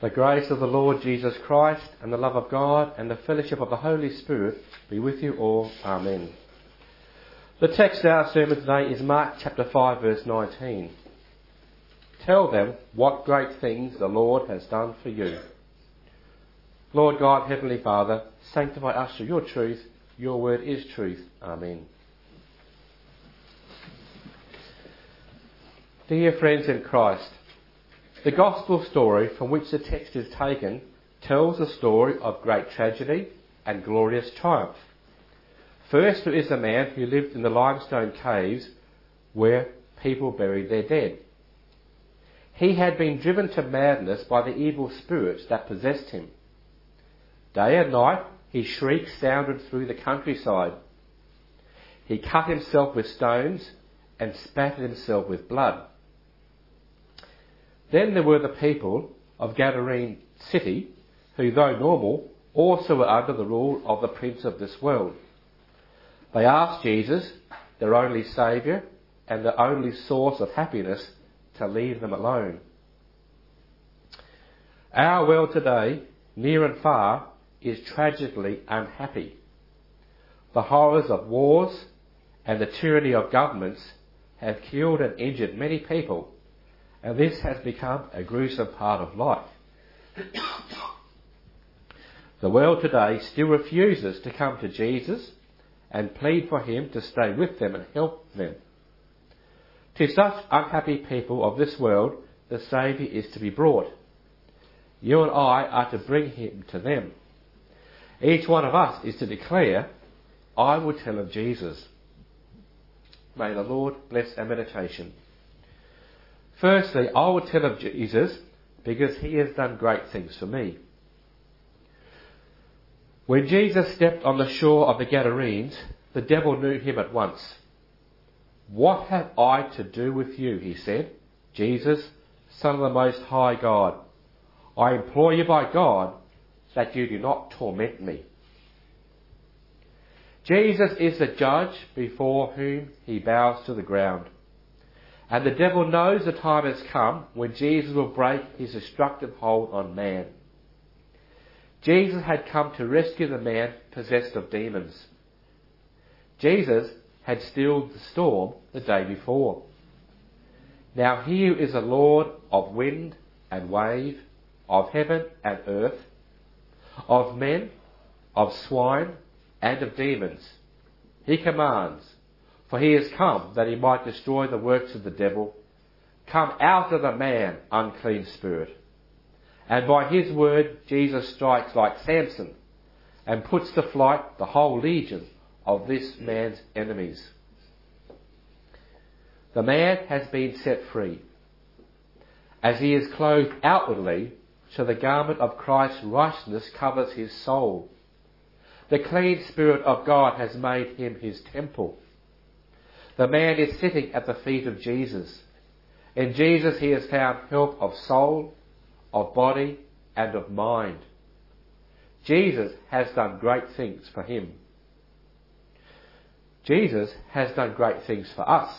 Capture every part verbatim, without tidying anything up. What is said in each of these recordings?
The grace of the Lord Jesus Christ and the love of God and the fellowship of the Holy Spirit be with you all. Amen. The text of our sermon today is Mark chapter five verse nineteen. Tell them what great things the Lord has done for you. Lord God, Heavenly Father, sanctify us through your truth. Your word is truth. Amen. Dear friends in Christ, the Gospel story from which the text is taken tells a story of great tragedy and glorious triumph. First, there is a man who lived in the limestone caves where people buried their dead. He had been driven to madness by the evil spirits that possessed him. Day and night, his shrieks sounded through the countryside. He cut himself with stones and spattered himself with blood. Then there were the people of Gadarene city, who, though normal, also were under the rule of the prince of this world. They asked Jesus, their only Saviour and their only source of happiness, to leave them alone. Our world today, near and far, is tragically unhappy. The horrors of wars and the tyranny of governments have killed and injured many people, and this has become a gruesome part of life. The world today still refuses to come to Jesus and plead for him to stay with them and help them. To such unhappy people of this world, the Saviour is to be brought. You and I are to bring him to them. Each one of us is to declare, I will tell of Jesus. May the Lord bless our meditation. Firstly, I will tell of Jesus because he has done great things for me. When Jesus stepped on the shore of the Gadarenes, the devil knew him at once. What have I to do with you, he said, Jesus, Son of the Most High God? I implore you by God that you do not torment me. Jesus is the judge before whom he bows to the ground. And the devil knows the time has come when Jesus will break his destructive hold on man. Jesus had come to rescue the man possessed of demons. Jesus had stilled the storm the day before. Now he who is the Lord of wind and wave, of heaven and earth, of men, of swine, and of demons, he commands, for he has come that he might destroy the works of the devil. Come out of the man, unclean spirit. And by his word Jesus strikes like Samson and puts to flight the whole legion of this man's enemies. The man has been set free. As he is clothed outwardly, so the garment of Christ's righteousness covers his soul. The clean Spirit of God has made him his temple. The man is sitting at the feet of Jesus. In Jesus he has found help of soul, of body, and of mind. Jesus has done great things for him. Jesus has done great things for us.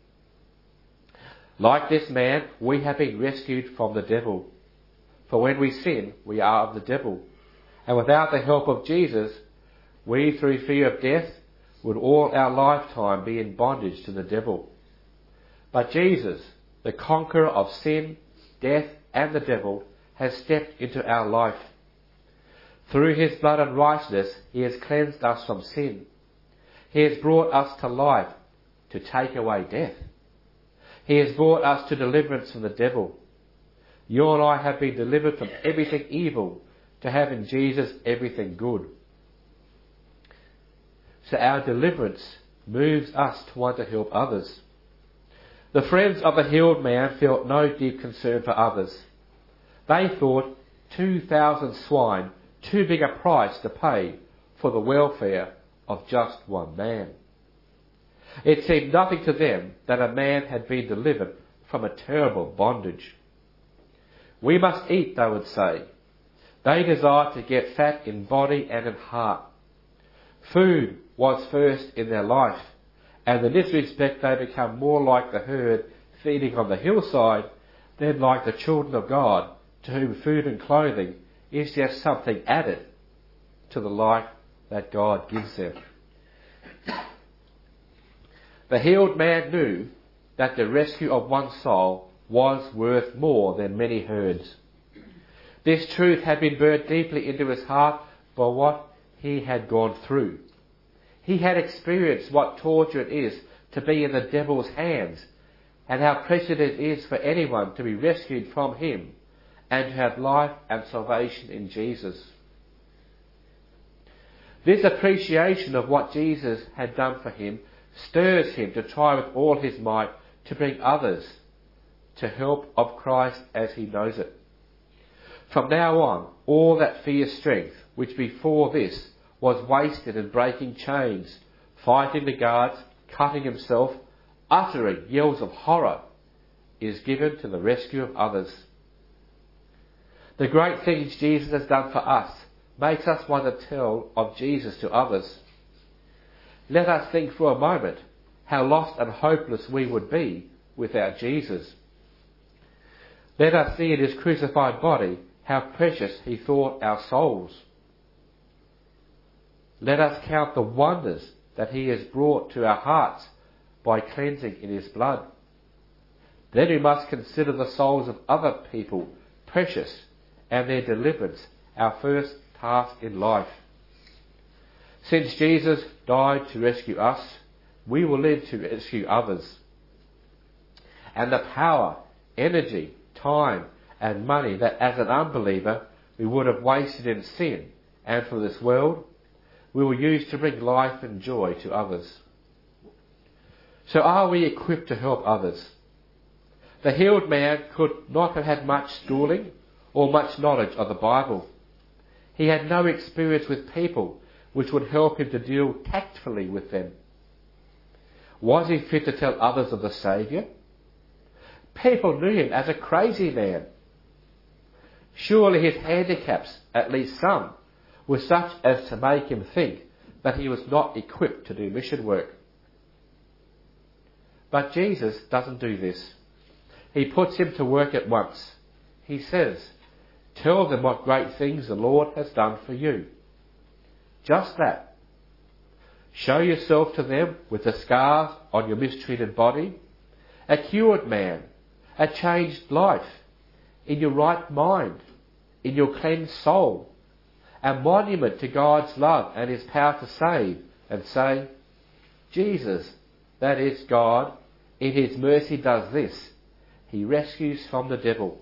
Like this man, we have been rescued from the devil. For when we sin, we are of the devil. And without the help of Jesus, we, through fear of death, would all our lifetime be in bondage to the devil. But Jesus, the conqueror of sin, death, and the devil, has stepped into our life. Through his blood and righteousness, he has cleansed us from sin. He has brought us to life to take away death. He has brought us to deliverance from the devil. You and I have been delivered from everything evil to have in Jesus everything good. So our deliverance moves us to want to help others. The friends of the healed man felt no deep concern for others. They thought two thousand swine too big a price to pay for the welfare of just one man. It seemed nothing to them that a man had been delivered from a terrible bondage. We must eat, they would say. They desired to get fat in body and in heart. Food was first in their life, and in this respect they become more like the herd feeding on the hillside than like the children of God to whom food and clothing is just something added to the life that God gives them. The healed man knew that the rescue of one soul was worth more than many herds. This truth had been burnt deeply into his heart by what he had gone through. He had experienced what torture it is to be in the devil's hands, and how precious it is for anyone to be rescued from him and to have life and salvation in Jesus. This appreciation of what Jesus had done for him stirs him to try with all his might to bring others to help of Christ as he knows it. From now on, all that fierce strength, which before this was wasted in breaking chains, fighting the guards, cutting himself, uttering yells of horror, is given to the rescue of others. The great things Jesus has done for us makes us want to tell of Jesus to others. Let us think for a moment how lost and hopeless we would be without Jesus. Let us see in his crucified body how precious he thought our souls. Let us count the wonders that he has brought to our hearts by cleansing in his blood. Then we must consider the souls of other people precious and their deliverance our first task in life. Since Jesus died to rescue us, we will live to rescue others. And the power, energy, time and money that as an unbeliever we would have wasted in sin and for this world, we will use to bring life and joy to others. So are we equipped to help others? The healed man could not have had much schooling or much knowledge of the Bible. He had no experience with people which would help him to deal tactfully with them. Was he fit to tell others of the Saviour? People knew him as a crazy man. Surely his handicaps, at least some, were such as to make him think that he was not equipped to do mission work. But Jesus doesn't do this. He puts him to work at once. He says, "Tell them what great things the Lord has done for you." Just that. Show yourself to them with the scars on your mistreated body, a cured man, a changed life, in your right mind, in your cleansed soul, a monument to God's love and his power to save, and say, Jesus, that is God, in his mercy does this. He rescues from the devil.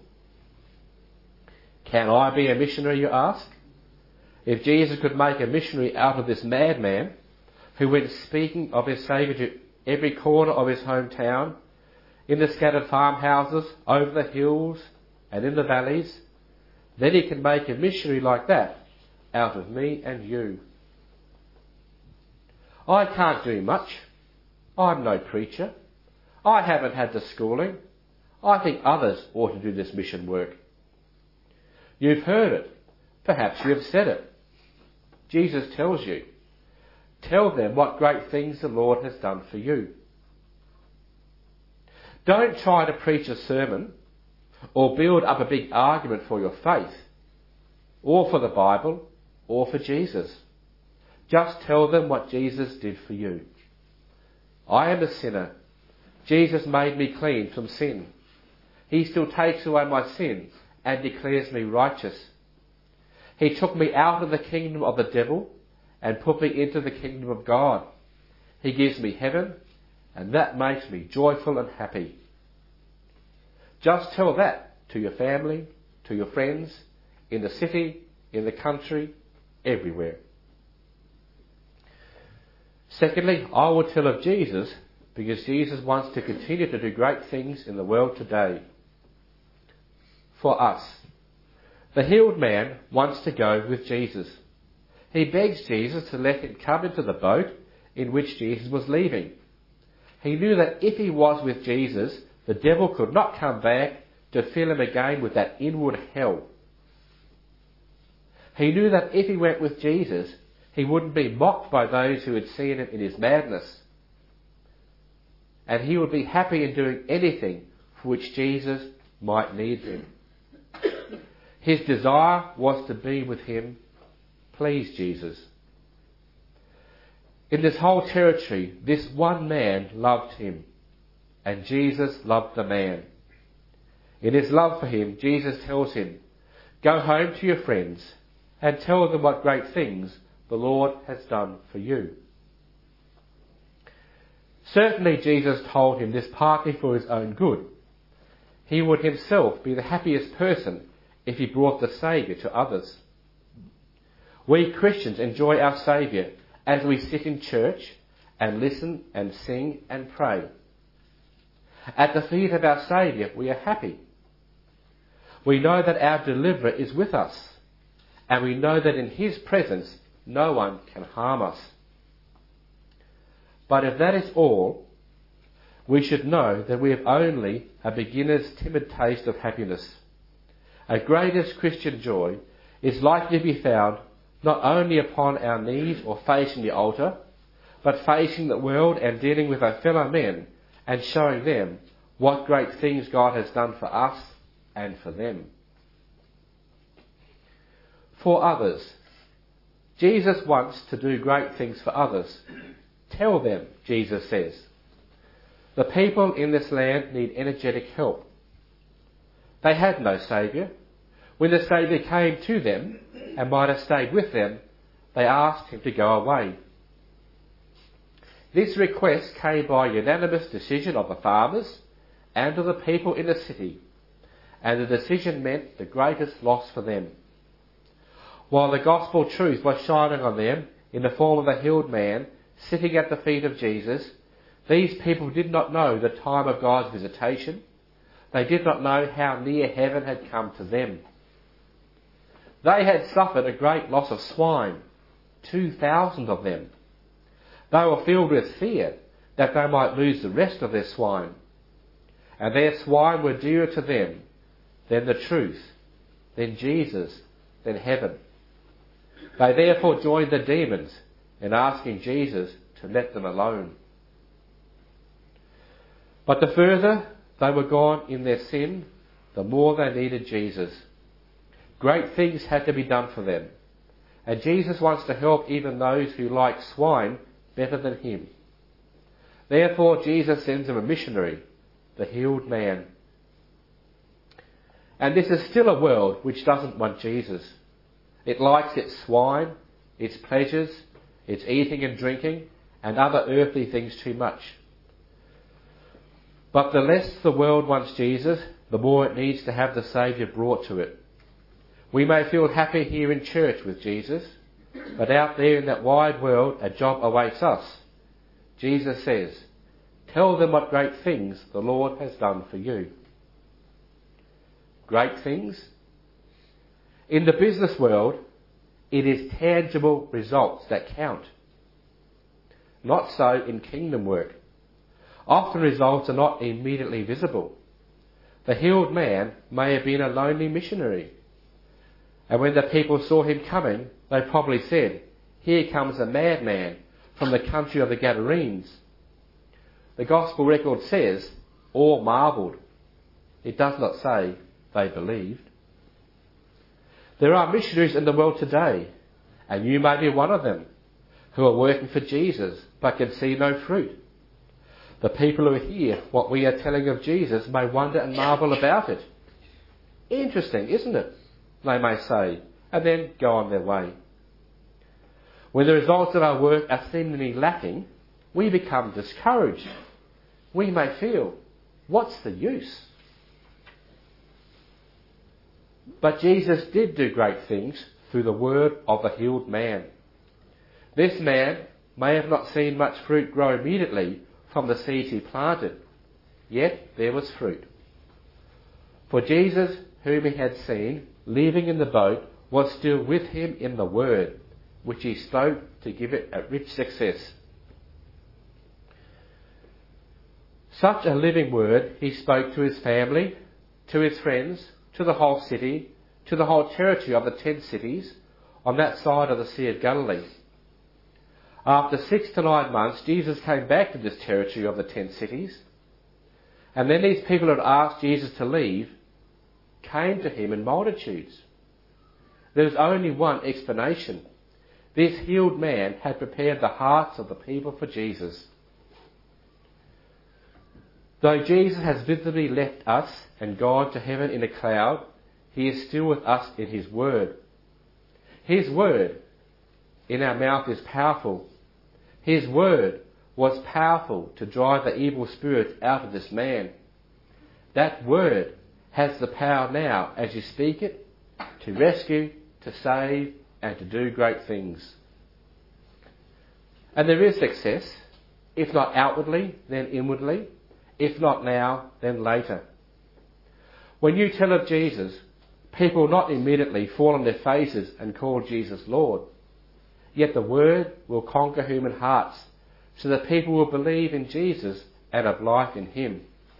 Can I be a missionary, you ask? If Jesus could make a missionary out of this madman who went speaking of his Saviour to every corner of his hometown, in the scattered farmhouses, over the hills and in the valleys, then he can make a missionary like that out of me and you. I can't do much. I'm no preacher. I haven't had the schooling. I think others ought to do this mission work. You've heard it. Perhaps you have said it. Jesus tells you, tell them what great things the Lord has done for you. Don't try to preach a sermon or build up a big argument for your faith, or for the Bible, or for Jesus. Just tell them what Jesus did for you. I am a sinner. Jesus made me clean from sin. He still takes away my sin and declares me righteous. He took me out of the kingdom of the devil and put me into the kingdom of God. He gives me heaven, and that makes me joyful and happy. Just tell that to your family, to your friends, in the city, in the country, everywhere. Secondly, I will tell of Jesus because Jesus wants to continue to do great things in the world today. For us, the healed man wants to go with Jesus. He begs Jesus to let him come into the boat in which Jesus was leaving. He knew that if he was with Jesus, the devil could not come back to fill him again with that inward hell. He knew that if he went with Jesus, he wouldn't be mocked by those who had seen him in his madness. And he would be happy in doing anything for which Jesus might need him. His desire was to be with him, please Jesus. In this whole territory, this one man loved him, and Jesus loved the man. In his love for him, Jesus tells him, "Go home to your friends and tell them what great things the Lord has done for you." Certainly Jesus told him this partly for his own good. He would himself be the happiest person if he brought the Saviour to others. We Christians enjoy our Saviour as we sit in church and listen and sing and pray. At the feet of our Saviour we are happy. We know that our Deliverer is with us, and we know that in his presence no one can harm us. But if that is all, we should know that we have only a beginner's timid taste of happiness. Our greatest Christian joy is likely to be found not only upon our knees or facing the altar, but facing the world and dealing with our fellow men and showing them what great things God has done for us and for them. For others. Jesus wants to do great things for others. Tell them, Jesus says. The people in this land need energetic help. They had no Saviour. When the Saviour came to them and might have stayed with them, they asked him to go away. This request came by unanimous decision of the farmers and of the people in the city, and the decision meant the greatest loss for them. While the gospel truth was shining on them in the form of a healed man sitting at the feet of Jesus, these people did not know the time of God's visitation. They did not know how near heaven had come to them. They had suffered a great loss of swine, two thousand of them. They were filled with fear that they might lose the rest of their swine. And their swine were dearer to them than the truth, than Jesus, than heaven. They therefore joined the demons in asking Jesus to let them alone. But the further they were gone in their sin, the more they needed Jesus. Great things had to be done for them, and Jesus wants to help even those who like swine better than him. Therefore Jesus sends them a missionary, the healed man. And this is still a world which doesn't want Jesus. It likes its swine, its pleasures, its eating and drinking, and other earthly things too much. But the less the world wants Jesus, the more it needs to have the Saviour brought to it. We may feel happy here in church with Jesus, but out there in that wide world a job awaits us. Jesus says, "Tell them what great things the Lord has done for you." Great things? In the business world, it is tangible results that count. Not so in kingdom work. Often results are not immediately visible. The healed man may have been a lonely missionary, and when the people saw him coming, they probably said, "Here comes a madman from the country of the Gadarenes." The Gospel record says, all marvelled. It does not say they believed. There are missionaries in the world today, and you may be one of them, who are working for Jesus but can see no fruit. The people who hear what we are telling of Jesus may wonder and marvel about it. Interesting, isn't it? They may say, and then go on their way. When the results of our work are seemingly lacking, we become discouraged. We may feel, what's the use? But Jesus did do great things through the word of the healed man. This man may have not seen much fruit grow immediately from the seeds he planted, yet there was fruit. For Jesus, whom he had seen leaving in the boat, was still with him in the word, which he spoke to give it a rich success. Such a living word he spoke to his family, to his friends, to the whole city, to the whole territory of the ten cities on that side of the Sea of Galilee. After six to nine months, Jesus came back to this territory of the ten cities, and then these people who had asked Jesus to leave came to him in multitudes. There was only one explanation. This healed man had prepared the hearts of the people for Jesus. Though Jesus has visibly left us and gone to heaven in a cloud, he is still with us in his word. His word in our mouth is powerful. His word was powerful to drive the evil spirit out of this man. That word has the power now, as you speak it, to rescue, to save, and to do great things. And there is success, if not outwardly, then inwardly, if not now, then later. When you tell of Jesus, people will not immediately fall on their faces and call Jesus Lord. Yet the word will conquer human hearts, so that people will believe in Jesus and have life in him.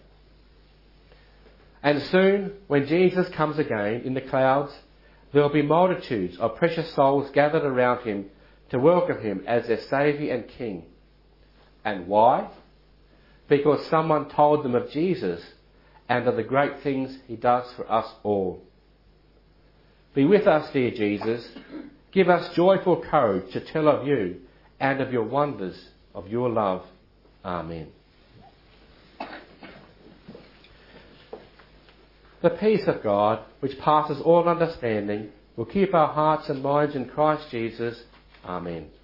And soon, when Jesus comes again in the clouds, there will be multitudes of precious souls gathered around him to welcome him as their Saviour and King. And why? Because someone told them of Jesus and of the great things he does for us all. Be with us, dear Jesus. Give us joyful courage to tell of you and of your wonders of your love. Amen. The peace of God, which passes all understanding, will keep our hearts and minds in Christ Jesus. Amen.